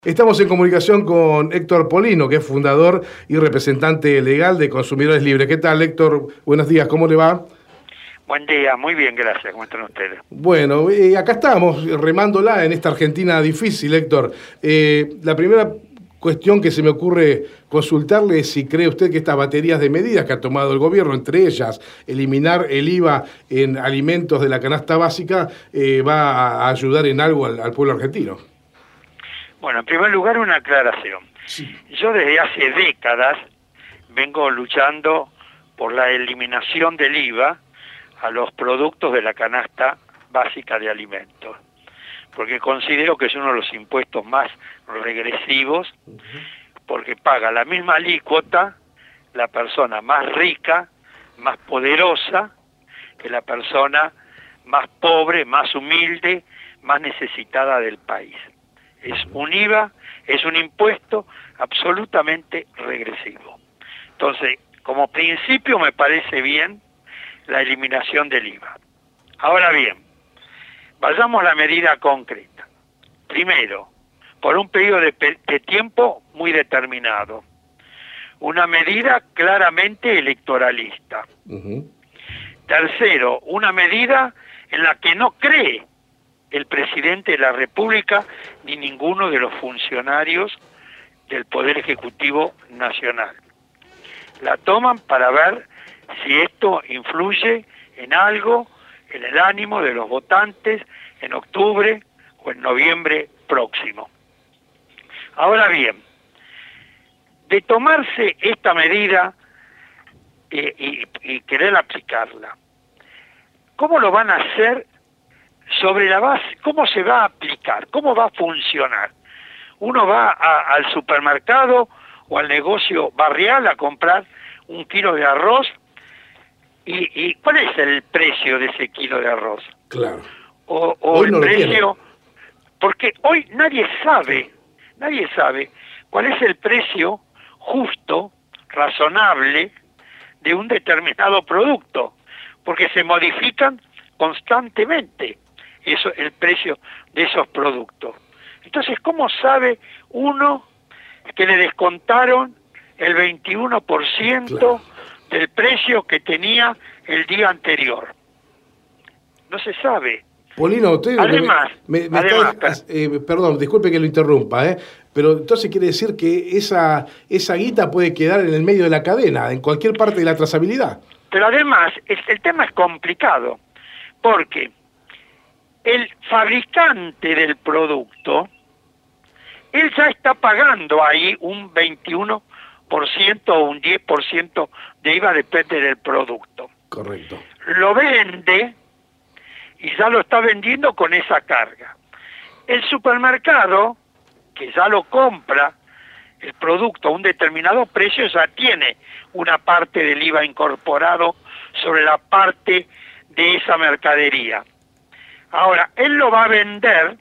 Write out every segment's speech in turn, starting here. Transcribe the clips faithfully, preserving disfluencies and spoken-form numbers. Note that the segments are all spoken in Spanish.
Estamos en comunicación con Héctor Polino, que es fundador y representante legal de Consumidores Libres. ¿Qué tal, Héctor? Buenos días, ¿cómo le va? Buen día, muy bien, gracias. ¿Cómo están ustedes? Bueno, eh, acá estamos remándola en esta Argentina difícil, Héctor. Eh, la primera cuestión que se me ocurre consultarle es si cree usted que estas baterías de medidas que ha tomado el gobierno, entre ellas eliminar el I V A en alimentos de la canasta básica, eh, va a ayudar en algo al, al pueblo argentino. Bueno, en primer lugar, una aclaración. Sí. Yo desde hace décadas vengo luchando por la eliminación del I V A a los productos de la canasta básica de alimentos, porque considero que es uno de los impuestos más regresivos, porque paga la misma alícuota la persona más rica, más poderosa, que la persona más pobre, más humilde, más necesitada del país. Es un I V A, es un impuesto absolutamente regresivo. Entonces, como principio me parece bien la eliminación del I V A. Ahora bien, vayamos a la medida concreta. Primero, por un periodo de, de tiempo muy determinado. Una medida claramente electoralista. Uh-huh. Tercero, una medida en la que no cree el presidente de la República ni ninguno de los funcionarios del Poder Ejecutivo Nacional. La toman para ver si esto influye en algo, en el ánimo de los votantes en octubre o en noviembre próximo. Ahora bien, de tomarse esta medida eh, y, y querer aplicarla, ¿cómo lo van a hacer? Sobre la base, ¿cómo se va a aplicar? ¿Cómo va a funcionar? Uno va a, al supermercado o al negocio barrial a comprar un kilo de arroz y, y ¿cuál es el precio de ese kilo de arroz? Claro. O, o el no precio, porque hoy nadie sabe, nadie sabe cuál es el precio justo, razonable de un determinado producto, porque se modifican constantemente. Eso, el precio de esos productos. Entonces, ¿cómo sabe uno que le descontaron el veintiuno por ciento claro. del precio que tenía el día anterior? No se sabe. Polino, usted además, me, me además está, eh, perdón, disculpe que lo interrumpa, ¿eh? Pero entonces quiere decir que esa, esa guita puede quedar en el medio de la cadena, en cualquier parte de la trazabilidad. Pero además, el, el tema es complicado, porque el fabricante del producto, él ya está pagando ahí un veintiuno por ciento o un diez por ciento de I V A, depende del producto. Correcto. Lo vende y ya lo está vendiendo con esa carga. El supermercado, que ya lo compra, el producto a un determinado precio, ya tiene una parte del I V A incorporado sobre la parte de esa mercadería. Ahora, él lo va a vender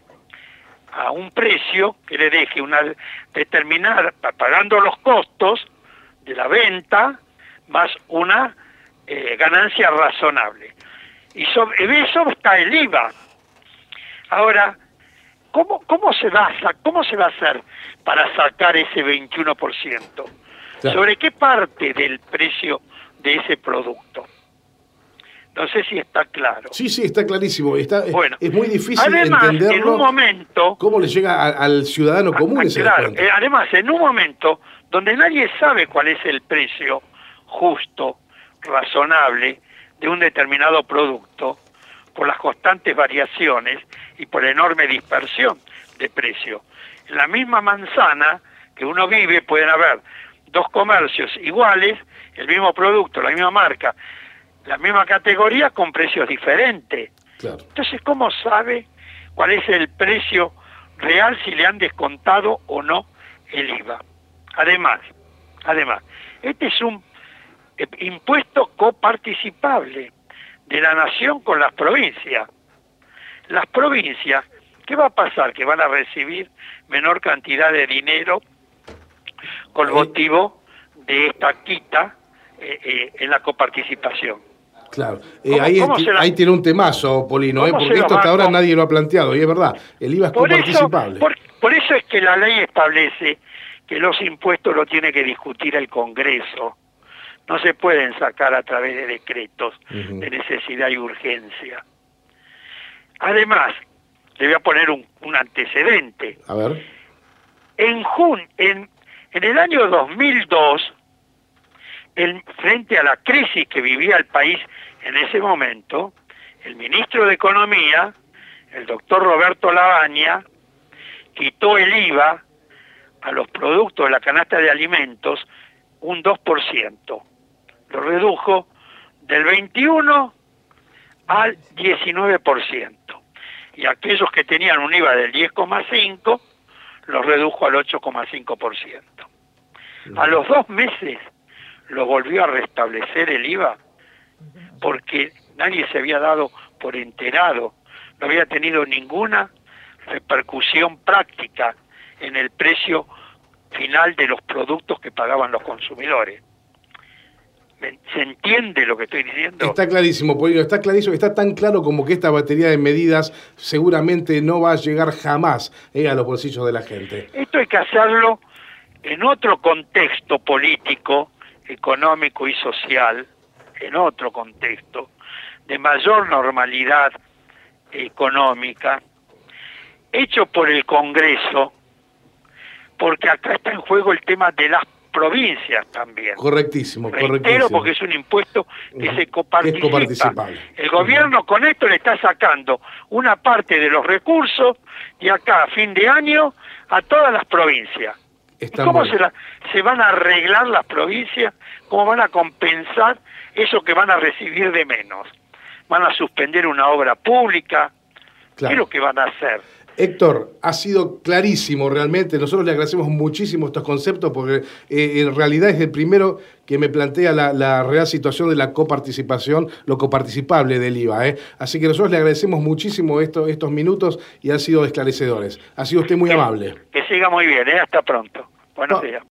a un precio que le deje una determinada, pagando los costos de la venta, más una eh, ganancia razonable. Y sobre eso está el I V A. Ahora, ¿cómo, cómo, se va a, ¿cómo se va a hacer para sacar ese veintiuno por ciento? Sí. ¿Sobre qué parte del precio de ese producto? No sé si está claro. Sí, sí, está clarísimo. Está, bueno, es muy difícil además, entenderlo. En un momento, ¿cómo le llega a, al ciudadano común a, ese claro, descuento? eh, además, en un momento donde nadie sabe cuál es el precio justo, razonable de un determinado producto, por las constantes variaciones y por la enorme dispersión de precio. En la misma manzana que uno vive pueden haber dos comercios iguales, el mismo producto, la misma marca, la misma categoría con precios diferentes. Claro. Entonces, ¿cómo sabe cuál es el precio real si le han descontado o no el I V A? Además, además, este es un eh, impuesto coparticipable de la nación con las provincias. Las provincias, ¿qué va a pasar? Que van a recibir menor cantidad de dinero con ¿Eh? motivo de esta quita eh, eh, en la coparticipación. Claro, eh, ahí, la... ahí tiene un temazo, Polino, eh, porque esto hasta ahora nadie lo ha planteado, y es verdad, el I V A es coparticipable. Por, Por eso es que la ley establece que los impuestos lo tiene que discutir el Congreso. No se pueden sacar a través de decretos uh-huh. de necesidad y urgencia. Además, le voy a poner un, un antecedente. A ver. En, jun, en, en el año dos mil dos, el, frente a la crisis que vivía el país en ese momento, el ministro de Economía, el doctor Roberto Lavagna, quitó el I V A a los productos de la canasta de alimentos un dos por ciento. Lo redujo del veintiuno al diecinueve por ciento. Y aquellos que tenían un I V A del diez coma cinco, los redujo al ocho coma cinco por ciento. A los dos meses lo volvió a restablecer el I V A, porque nadie se había dado por enterado, no había tenido ninguna repercusión práctica en el precio final de los productos que pagaban los consumidores. ¿Se entiende lo que estoy diciendo? Está clarísimo, Polino, está clarísimo, está tan claro como que esta batería de medidas seguramente no va a llegar jamás eh, a los bolsillos de la gente. Esto hay que hacerlo en otro contexto político, económico y social, en otro contexto, de mayor normalidad económica, hecho por el Congreso, porque acá está en juego el tema de las provincias también. Correctísimo, Reitero, correctísimo. porque es un impuesto que se coparticipa. Es coparticipable. El gobierno con esto le está sacando una parte de los recursos y acá a fin de año a todas las provincias. Está ¿Cómo muy... se, la, se van a arreglar las provincias? ¿Cómo van a compensar eso que van a recibir de menos? ¿Van a suspender una obra pública? Claro. ¿Qué es lo que van a hacer? Héctor, ha sido clarísimo realmente, nosotros le agradecemos muchísimo estos conceptos porque eh, en realidad es el primero que me plantea la, la real situación de la coparticipación, lo coparticipable del I V A. ¿eh? Así que nosotros le agradecemos muchísimo esto, estos minutos y han sido esclarecedores. Ha sido usted muy que, amable. Que siga muy bien, ¿eh? Hasta pronto. Buenos Pa días.